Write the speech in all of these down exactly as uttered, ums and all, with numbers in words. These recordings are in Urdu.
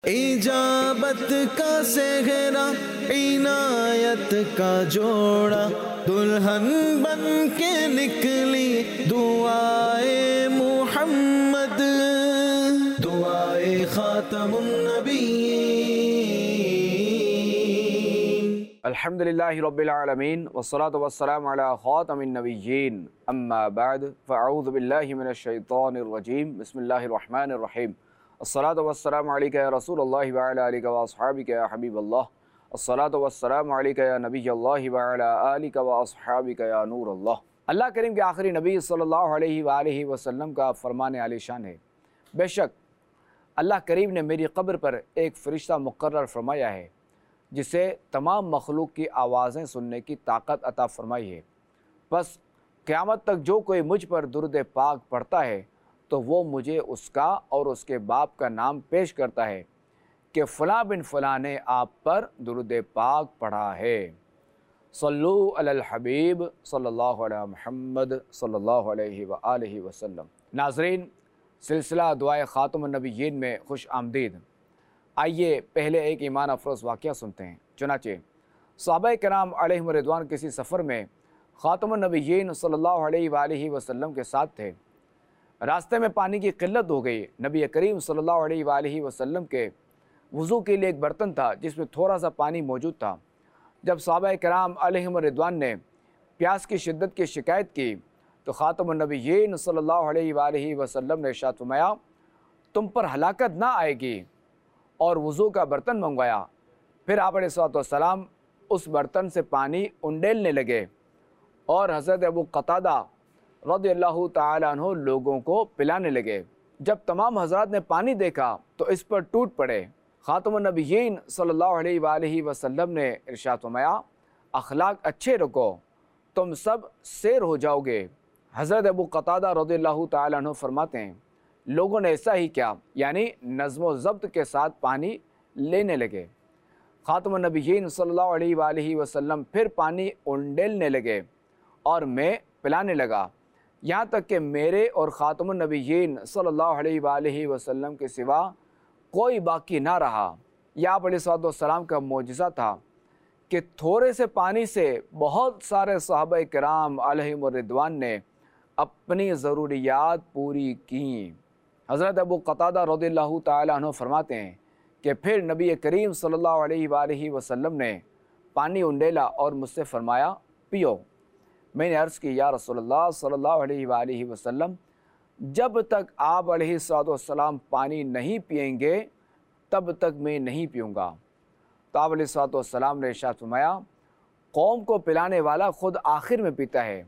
اجابت کا صحرا عنایت کا جوڑا، دلہن بن کے نکلی دعائے محمد، دعائے خاتم النبیین۔ الحمدللہ رب العالمین والصلاة والسلام علی خاتم النبیین، اما بعد فاعوذ باللہ من الشیطان الرجیم، بسم اللہ الرحمن الرحیم۔ الصلاة والسلام علیکہ یا رسول اللہ وعلی آلہ واصحابہ یا حبیب اللہ، الصلاة والسلام علیکہ یا نبی اللہ وعلی آلہ واصحابہ یا نور اللہ۔ اللہ کریم کے آخری نبی صلی اللہ علیہ وآلہ وسلم کا فرمان عالی شان ہے، بے شک اللہ کریم نے میری قبر پر ایک فرشتہ مقرر فرمایا ہے جسے تمام مخلوق کی آوازیں سننے کی طاقت عطا فرمائی ہے، بس قیامت تک جو کوئی مجھ پر درود پاک پڑھتا ہے تو وہ مجھے اس کا اور اس کے باپ کا نام پیش کرتا ہے کہ فلاں بن فلاں نے آپ پر درود پاک پڑھا ہے۔ صلو علی الحبیب صلی اللہ علیہ محمد صلی اللہ علیہ وآلہ وسلم۔ ناظرین، سلسلہ دعائے خاتم النبیین میں خوش آمدید۔ آئیے پہلے ایک ایمان افروز واقعہ سنتے ہیں۔ چنانچہ صحابہ کرام علیہم رضوان کسی سفر میں خاتم النبیین صلی اللہ علیہ وآلہ وسلم کے ساتھ تھے۔ راستے میں پانی کی قلت ہو گئی۔ نبی کریم صلی اللہ علیہ وآلہ وسلم کے وضو کے لیے ایک برتن تھا جس میں تھوڑا سا پانی موجود تھا۔ جب صحابہ کرام علیہم رضوان نے پیاس کی شدت کی شکایت کی تو خاتم النبیین صلی اللہ علیہ وآلہ وسلم نے ارشاد فرمایا، تم پر ہلاکت نہ آئے گی، اور وضو کا برتن منگوایا۔ پھر آپ علیہ الصلوۃ والسلام اس برتن سے پانی انڈیلنے لگے اور حضرت ابو قتادہ رضی اللہ تعالیٰ عنہ لوگوں کو پلانے لگے۔ جب تمام حضرات نے پانی دیکھا تو اس پر ٹوٹ پڑے۔ خاتم النبیین صلی اللہ علیہ وآلہ وسلم نے ارشاد فرمایا، اخلاق اچھے رکھو، تم سب سیر ہو جاؤ گے۔ حضرت ابو قتادہ رضی اللہ تعالیٰ عنہ فرماتے ہیں، لوگوں نے ایسا ہی کیا، یعنی نظم و ضبط کے ساتھ پانی لینے لگے۔ خاتم النبیین صلی اللہ علیہ وآلہ وسلم پھر پانی انڈیلنے لگے اور میں پلانے لگا، یہاں تک کہ میرے اور خاتم النبیین صلی اللہ علیہ وآلہ وسلم کے سوا کوئی باقی نہ رہا۔ یہ آپ علیہ الصلوۃ والسلام کا معجزہ تھا کہ تھوڑے سے پانی سے بہت سارے صحابہ کرام علیہم الرضوان نے اپنی ضروریات پوری کیں۔ حضرت ابو قتادہ رضی اللہ تعالیٰ عنہ فرماتے ہیں کہ پھر نبی کریم صلی اللہ علیہ وآلہ وسلم نے پانی انڈیلا اور مجھ سے فرمایا، پیو۔ میں نے عرض کی، یا رسول اللہ صلی اللہ علیہ وآلہ وسلم، جب تک آپ علیہ الصلوۃ والسلام پانی نہیں پئیں گے تب تک میں نہیں پیوں گا۔ تو آپ علیہ الصلوۃ والسلام نے ارشاد فرمایا، قوم کو پلانے والا خود آخر میں پیتا ہے۔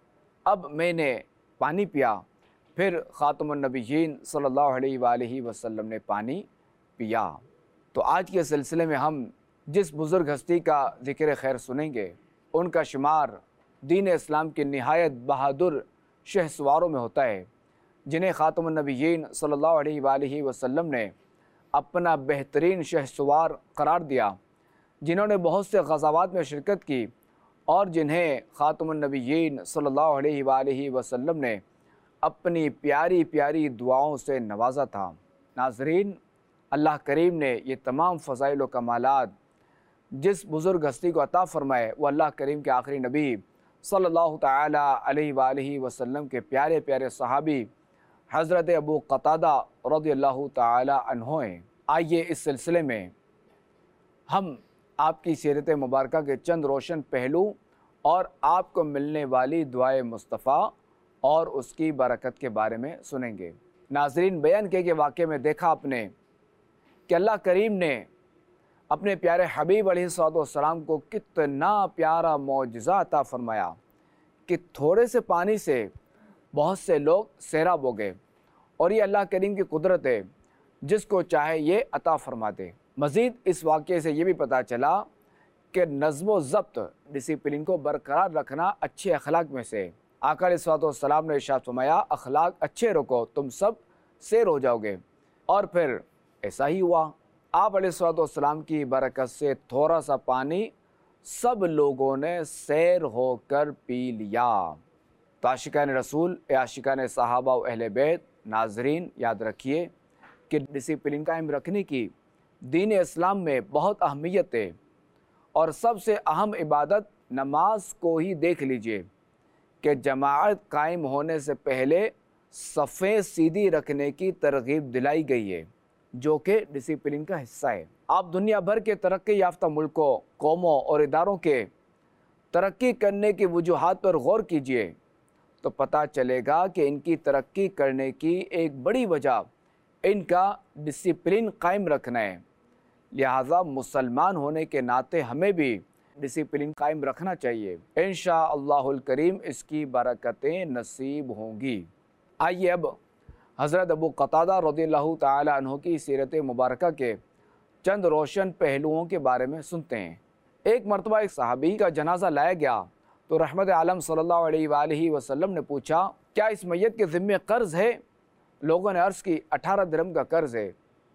اب میں نے پانی پیا، پھر خاتم النبیین صلی اللہ علیہ وآلہ وسلم نے پانی پیا۔ تو آج کے سلسلے میں ہم جس بزرگ ہستی کا ذکر خیر سنیں گے ان کا شمار دین اسلام کے نہایت بہادر شہ سواروں میں ہوتا ہے، جنہیں خاتم النبیین صلی اللہ علیہ وآلہ وسلم نے اپنا بہترین شہ سوار قرار دیا، جنہوں نے بہت سے غزوات میں شرکت کی اور جنہیں خاتم النبیین صلی اللہ علیہ وآلہ وسلم نے اپنی پیاری پیاری دعاؤں سے نوازا تھا۔ ناظرین، اللہ کریم نے یہ تمام فضائل و کمالات جس بزرگ ہستی کو عطا فرمائے وہ اللہ کریم کے آخری نبی صلی اللہ تعالیٰ علیہ وآلہ وسلم کے پیارے پیارے صحابی حضرت ابو قتادہ رضی اللہ تعالیٰ عنہ ہیں۔ آئیے اس سلسلے میں ہم آپ کی سیرت مبارکہ کے چند روشن پہلو اور آپ کو ملنے والی دعائے مصطفیٰ اور اس کی برکت کے بارے میں سنیں گے۔ ناظرین، بیان کے کہ واقعے میں دیکھا آپ نے کہ اللہ کریم نے اپنے پیارے حبیب علیہ الصلوۃ والسلام کو کتنا پیارا معجزہ عطا فرمایا کہ تھوڑے سے پانی سے بہت سے لوگ سیراب ہو گئے، اور یہ اللہ کریم کی قدرت ہے، جس کو چاہے یہ عطا فرما دے۔ مزید اس واقعے سے یہ بھی پتہ چلا کہ نظم و ضبط، ڈسپلن کو برقرار رکھنا اچھے اخلاق میں سے۔ آقا علیہ الصلوۃ والسلام نے ارشاد فرمایا، اخلاق اچھے رکھو، تم سب سیر ہو جاؤ گے۔ اور پھر ایسا ہی ہوا۔ آپ علیہ الصلوۃ والسلام کی برکت سے تھوڑا سا پانی سب لوگوں نے سیر ہو کر پی لیا۔ تو عاشقان رسول، عاشقان صحابہ و اہل بیت، ناظرین یاد رکھیے کہ ڈسپلن قائم رکھنے کی دین اسلام میں بہت اہمیت ہے، اور سب سے اہم عبادت نماز کو ہی دیکھ لیجئے کہ جماعت قائم ہونے سے پہلے صفیں سیدھی رکھنے کی ترغیب دلائی گئی ہے، جو کہ ڈسپلن کا حصہ ہے۔ آپ دنیا بھر کے ترقی یافتہ ملکوں، قوموں اور اداروں کے ترقی کرنے کی وجوہات پر غور کیجئے تو پتہ چلے گا کہ ان کی ترقی کرنے کی ایک بڑی وجہ ان کا ڈسپلن قائم رکھنا ہے۔ لہٰذا مسلمان ہونے کے ناطے ہمیں بھی ڈسپلن قائم رکھنا چاہیے۔ انشاءاللہ الکریم اس کی برکتیں نصیب ہوں گی۔ آئیے اب حضرت ابو قتادہ رضی اللہ تعالی عنہ کی سیرت مبارکہ کے چند روشن پہلوؤں کے بارے میں سنتے ہیں۔ ایک مرتبہ ایک صحابی کا جنازہ لایا گیا تو رحمت عالم صلی اللہ علیہ وآلہ وسلم نے پوچھا، کیا اس میت کے ذمے قرض ہے؟ لوگوں نے عرض کی، اٹھارہ درہم کا قرض ہے۔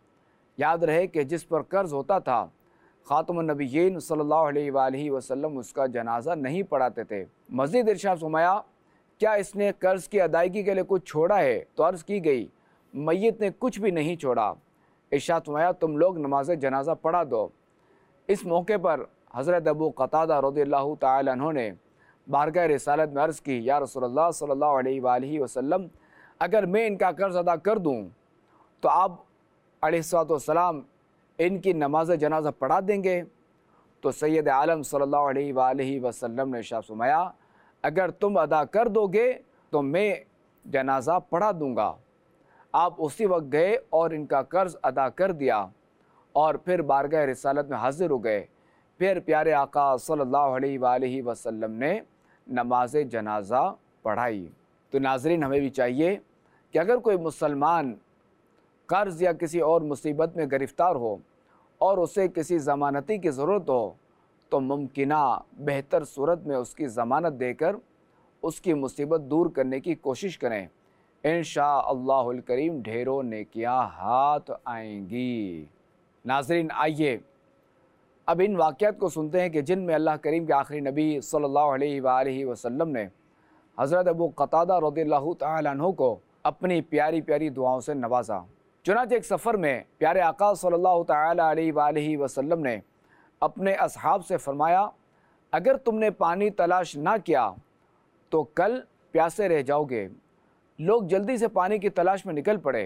یاد رہے کہ جس پر قرض ہوتا تھا خاتم النبیین صلی اللہ علیہ وآلہ وسلم اس کا جنازہ نہیں پڑھاتے تھے۔ مزید ارشاد فرمایا، کیا اس نے قرض کی ادائیگی کے لیے کچھ چھوڑا ہے؟ تو عرض کی گئی، میت نے کچھ بھی نہیں چھوڑا۔ ارشاد فرمایا، تم لوگ نماز جنازہ پڑھا دو۔ اس موقع پر حضرت ابو قتادہ رضی اللہ تعالی عنہ نے بارگاہ رسالت میں عرض کی، یا رسول اللہ صلی اللہ علیہ وآلہ وسلم، اگر میں ان کا قرض ادا کر دوں تو آپ علیہ الصلوۃ والسلام ان کی نماز جنازہ پڑھا دیں گے؟ تو سید عالم صلی اللہ علیہ وآلہ وسلم نے ارشاد فرمایا، اگر تم ادا کر دو گے تو میں جنازہ پڑھا دوں گا۔ آپ اسی وقت گئے اور ان کا قرض ادا کر دیا اور پھر بارگاہ رسالت میں حاضر ہو گئے۔ پھر پیارے آقا صلی اللہ علیہ وآلہ وسلم نے نماز جنازہ پڑھائی۔ تو ناظرین، ہمیں بھی چاہیے کہ اگر کوئی مسلمان قرض یا کسی اور مصیبت میں گرفتار ہو اور اسے کسی ضمانتی کی ضرورت ہو تو ممکنہ بہتر صورت میں اس کی ضمانت دے کر اس کی مصیبت دور کرنے کی کوشش کریں۔ انشاءاللہ الکریم ڈھیروں نیکیاں ہاتھ آئیں گی۔ ناظرین، آئیے اب ان واقعات کو سنتے ہیں کہ جن میں اللہ کریم کے آخری نبی صلی اللہ علیہ وآلہ وسلم نے حضرت ابو قتادہ رضی اللہ تعالی عنہ کو اپنی پیاری پیاری دعاؤں سے نوازا۔ چنانچہ ایک سفر میں پیارے آقا صلی اللہ تعالی علیہ وآلہ وسلم نے اپنے اصحاب سے فرمایا، اگر تم نے پانی تلاش نہ کیا تو کل پیاسے رہ جاؤ گے۔ لوگ جلدی سے پانی کی تلاش میں نکل پڑے،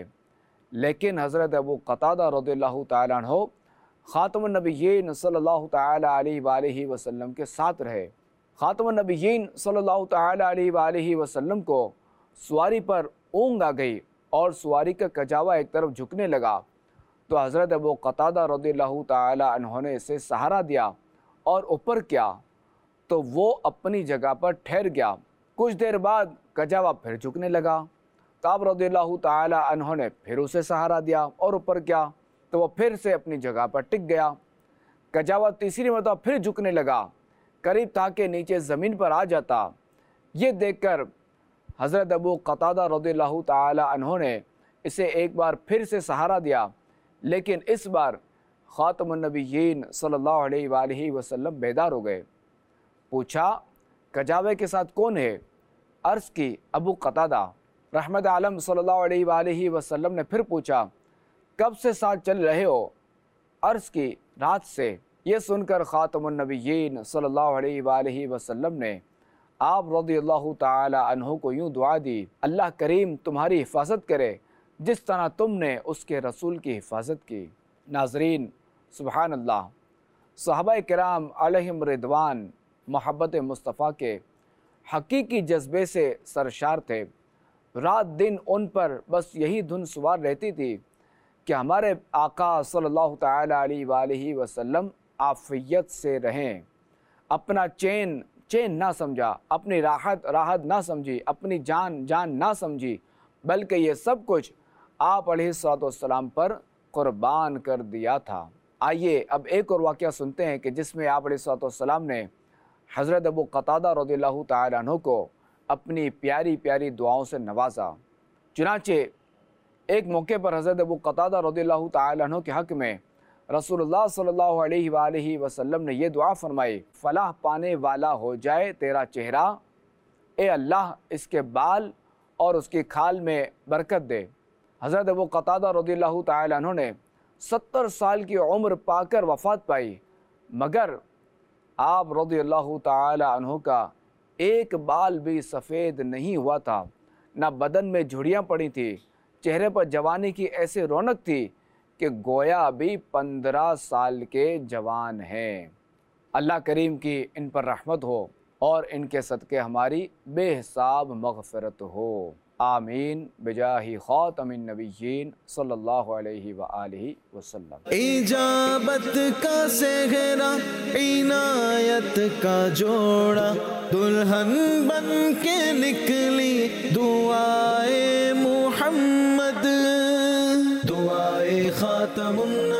لیکن حضرت ابو قتادہ رضی اللہ تعالی عنہ خاتم النبیین صلی اللہ تعالی علیہ وآلہ وسلم کے ساتھ رہے۔ خاتم النبیین صلی اللہ تعالی علیہ وآلہ وسلم کو سواری پر اونگ آ گئی اور سواری کا کجاوا ایک طرف جھکنے لگا تو حضرت ابو قتادہ رضی اللہ تعالی عنہ نے اسے سہارا دیا اور اوپر کیا تو وہ اپنی جگہ پر ٹھہر گیا۔ کچھ دیر بعد کجاوا پھر جھکنے لگا تو آپ رضی اللہ تعالی عنہ نے پھر اسے سہارا دیا اور اوپر کیا تو وہ پھر سے اپنی جگہ پر ٹک گیا۔ کجاوا تیسری مرتبہ پھر جھکنے لگا، قریب تھا کہ نیچے زمین پر آ جاتا۔ یہ دیکھ کر حضرت ابو قتادہ رضی اللہ تعالی عنہ نے اسے ایک بار پھر سے سہارا دیا، لیکن اس بار خاتم النبیین صلی اللہ علیہ وآلہ وسلم بیدار ہو گئے۔ پوچھا، کجاوے کے ساتھ کون ہے؟ عرض کی، ابو قتادہ۔ رحمت عالم صلی اللہ علیہ وآلہ وسلم نے پھر پوچھا، کب سے ساتھ چل رہے ہو؟ عرض کی، رات سے۔ یہ سن کر خاتم النبیین صلی اللہ علیہ وآلہ وسلم نے آپ رضی اللہ تعالی عنہ کو یوں دعا دی، اللہ کریم تمہاری حفاظت کرے جس طرح تم نے اس کے رسول کی حفاظت کی۔ ناظرین، سبحان اللہ، صحابہ کرام علیہم رضوان محبت مصطفیٰ کے حقیقی جذبے سے سرشار تھے۔ رات دن ان پر بس یہی دھن سوار رہتی تھی کہ ہمارے آقا صلی اللہ تعالی علیہ وآلہ وسلم عافیت سے رہیں، اپنا چین چین نہ سمجھا، اپنی راحت راحت نہ سمجھی، اپنی جان جان نہ سمجھی، بلکہ یہ سب کچھ آپ علیہ الصلوۃ والسلام پر قربان کر دیا تھا۔ آئیے اب ایک اور واقعہ سنتے ہیں کہ جس میں آپ علیہ الصلوۃ والسلام نے حضرت ابو قتادہ رضی اللہ تعالی عنہ کو اپنی پیاری پیاری دعاؤں سے نوازا۔ چنانچہ ایک موقع پر حضرت ابو قتادہ رضی اللہ تعالی عنہ کے حق میں رسول اللہ صلی اللہ علیہ وآلہ وسلم نے یہ دعا فرمائی، فلاح پانے والا ہو جائے تیرا چہرہ، اے اللہ اس کے بال اور اس کی کھال میں برکت دے۔ حضرت ابو قتادہ رضی اللہ تعالی عنہ نے ستر سال کی عمر پا کر وفات پائی، مگر آپ رضی اللہ تعالی عنہ کا ایک بال بھی سفید نہیں ہوا تھا، نہ بدن میں جھڑیاں پڑی تھیں، چہرے پر جوانی کی ایسی رونق تھی کہ گویا ابھی پندرہ سال کے جوان ہیں۔ اللہ کریم کی ان پر رحمت ہو اور ان کے صدقے ہماری بے حساب مغفرت ہو، آمین بجاہ خاتم النبیین صلی اللہ علیہ وآلہ وسلم۔ اجابت کا صحرا، عنایت کا جوڑا، دلہن بن کے نکلی دعائے محمد، دعائے خاتم النبیین